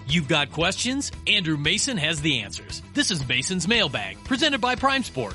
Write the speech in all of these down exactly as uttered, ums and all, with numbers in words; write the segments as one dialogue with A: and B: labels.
A: You've got questions? Andrew Mason has the answers. This is Mason's Mailbag, presented by Prime Sport.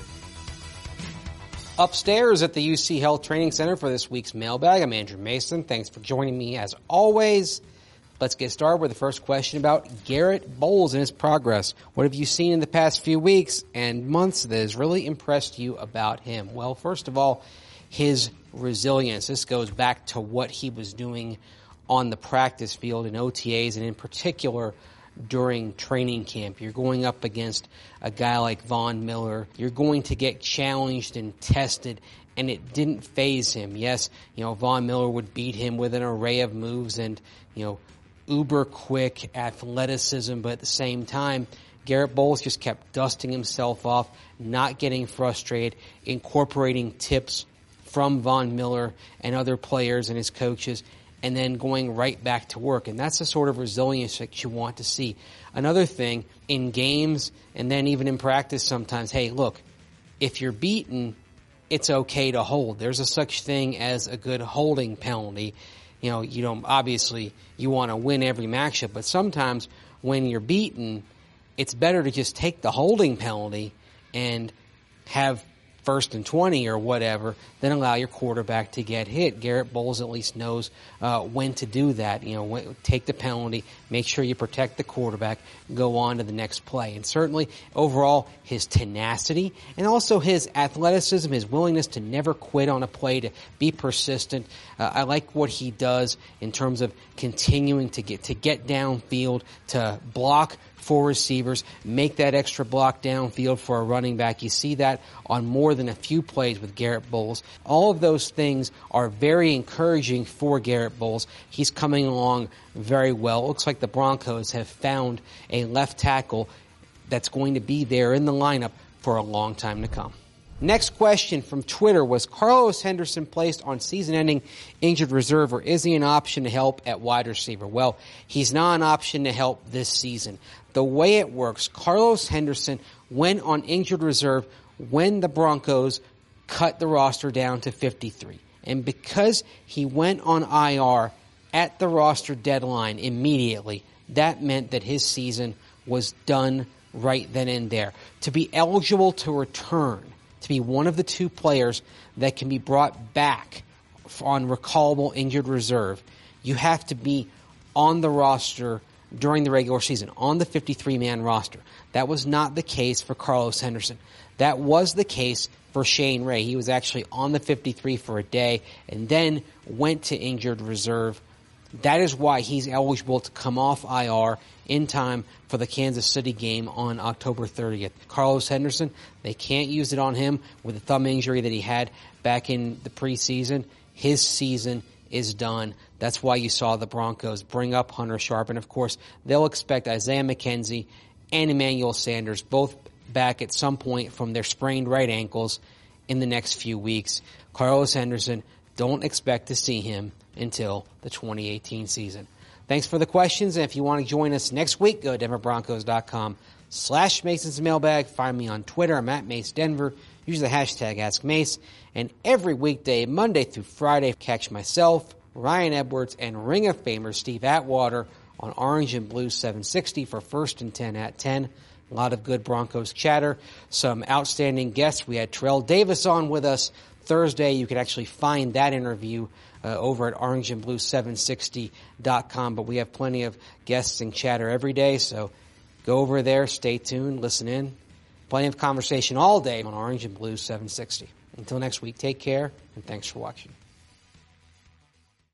B: Upstairs at the U C Health Training Center for this week's Mailbag, I'm Andrew Mason. Thanks for joining me as always. Let's get started with the first question about Garrett Bowles and his progress. What have you seen in the past few weeks and months that has really impressed you about him? Well, first of all, his resilience. This goes back to what he was doing on the practice field in O T As and in particular during training camp. You're going up against a guy like Von Miller. You're going to get challenged and tested, and it didn't faze him. Yes, you know, Von Miller would beat him with an array of moves and, you know, uber quick athleticism, but at the same time, Garrett Bowles just kept dusting himself off, not getting frustrated, incorporating tips from Von Miller and other players and his coaches, and then going right back to work. And that's the sort of resilience that you want to see. Another thing, in games and then even in practice sometimes, hey, look, if you're beaten, it's okay to hold. There's a such thing as a good holding penalty. You know, you don't, obviously, you want to win every matchup, but sometimes when you're beaten, it's better to just take the holding penalty and have first and twenty or whatever, then allow your quarterback to get hit. Garrett Bowles at least knows uh, when to do that. You know, when, take the penalty, make sure you protect the quarterback, go on to the next play. And certainly, overall, his tenacity and also his athleticism, his willingness to never quit on a play, to be persistent. Uh, I like what he does in terms of continuing to get to get downfield, to block for receivers, make that extra block downfield for a running back. You see that on more than a few plays with Garrett Bowles. All of those things are very encouraging for Garrett Bowles. He's coming along very well. It looks like the Broncos have found a left tackle that's going to be there in the lineup for a long time to come. Next question from Twitter was, Carlos Henderson placed on season-ending injured reserve, or is he an option to help at wide receiver? Well, he's not an option to help this season. The way it works, Carlos Henderson went on injured reserve when the Broncos cut the roster down to fifty-three. And because he went on I R at the roster deadline immediately, that meant that his season was done right then and there. To be eligible to return, to be one of the two players that can be brought back on recallable injured reserve, you have to be on the roster during the regular season, on the fifty-three man roster. That was not the case for Carlos Henderson. That was the case for Shane Ray. He was actually on the fifty-three for a day and then went to injured reserve. That is why he's eligible to come off I R in time for the Kansas City game on October thirtieth. Carlos Henderson, they can't use it on him with the thumb injury that he had back in the preseason. His season is done. That's why you saw the Broncos bring up Hunter Sharp. And, of course, they'll expect Isaiah McKenzie and Emmanuel Sanders both back at some point from their sprained right ankles in the next few weeks. Carlos Henderson, don't expect to see him until the twenty eighteen season. Thanks for the questions. And if you want to join us next week, go to denver broncos dot com slash Mason's Mailbag. Find me on Twitter. I'm at Mace Denver. Use the hashtag Ask Mace. And every weekday, Monday through Friday, catch myself, Ryan Edwards, and Ring of Famer Steve Atwater on Orange and Blue seven sixty for First and ten at ten. A lot of good Broncos chatter. Some outstanding guests. We had Terrell Davis on with us Thursday. You can actually find that interview uh, over at orange and blue seven sixty dot com. But we have plenty of guests and chatter every day, so go over there, stay tuned, listen in. Plenty of conversation all day on Orange and Blue seven sixty. Until next week, take care, and thanks for watching.